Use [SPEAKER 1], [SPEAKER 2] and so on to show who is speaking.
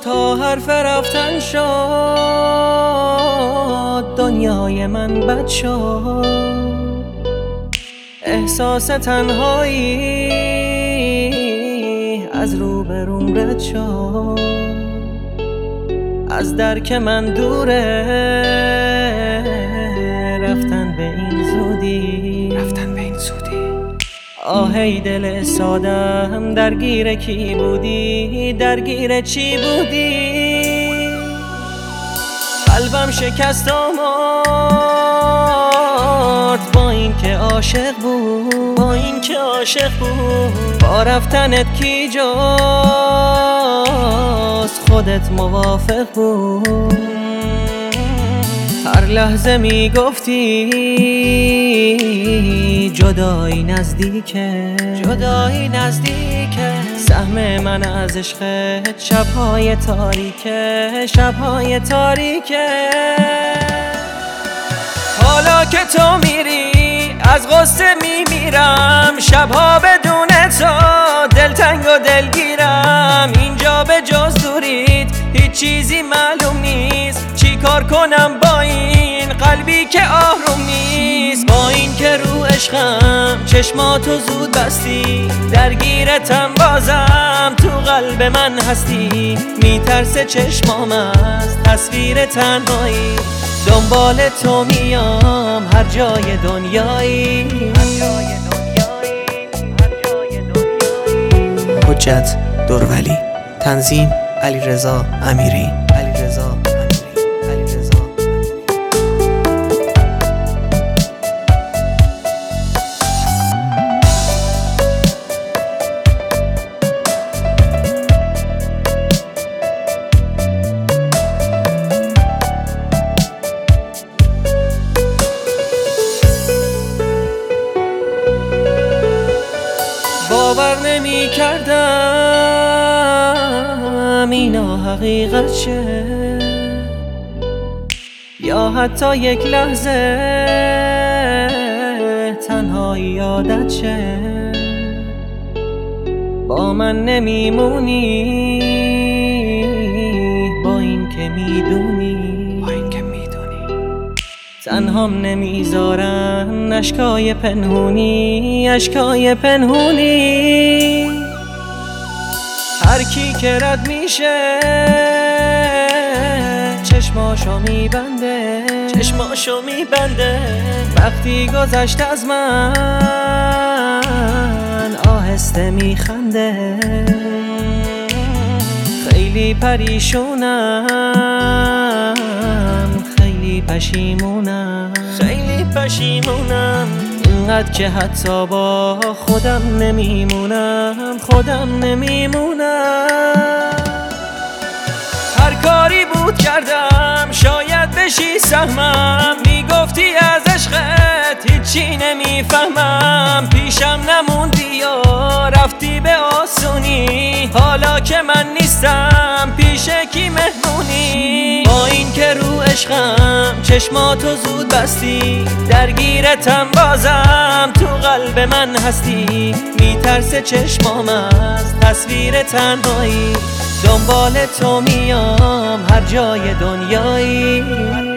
[SPEAKER 1] تا حرف رفتن شد دنیای من بد شد، احساس تنهایی از روبروم رد شد، از درک من دوره رفتن به این زودی، آهی دل سادم درگیر کی بودی، درگیر چی بودی؟ قلبم شکست و مرد با این که عاشق بود، با رفتنت کی جاست خودت موافق بود؟ هر لحظه میگفتی جدایی نزدیکه، سهم من از عشقت شبهای تاریکه. حالا که تو میری از غصه میمیرم، شبها بدون تو دلتنگ و دلگیرم، اینجا به جز دوریت هیچ چیزی معلوم نیست، چی کار کنم با این قلبی که آروم نیست؟ با این که رو عشقم چشماتو زود بستی، درگیرتم بازم تو قلب من هستی، میترسه چشمام از تصویر تنهایی، دنبال تو میام هر جای دنیایی.
[SPEAKER 2] حجت دورولی، تنظیم علیرضا امیری.
[SPEAKER 1] باور نمی کردم اینا حقیقت شه، یا حتی یک لحظه تنهایی یادت شه، با من نمیمونی با این که میدونی تنهام نمیذارن اشکای پنهونی. هر کی که رد میشه چشماشو میبنده، وقتی گذشت از من آهسته میخنده، خیلی پریشونم، خیلی پشیمونم، اینقدر که حتی با خودم نمیمونم. هر کاری بود کردم شاید بشی سهمم، میگفتی از عشقت هیچی نمیفهمم، پیشم نموندی یا رفتی به آسونی، حالا که من نیستم پیش کی مهمونی؟ با این که رو عشقم چشماتو زود بستی، درگیرتم بازم تو قلب من هستی، میترسه چشمام از تصویر تنهایی، دنبال تو میام هر جای دنیایی.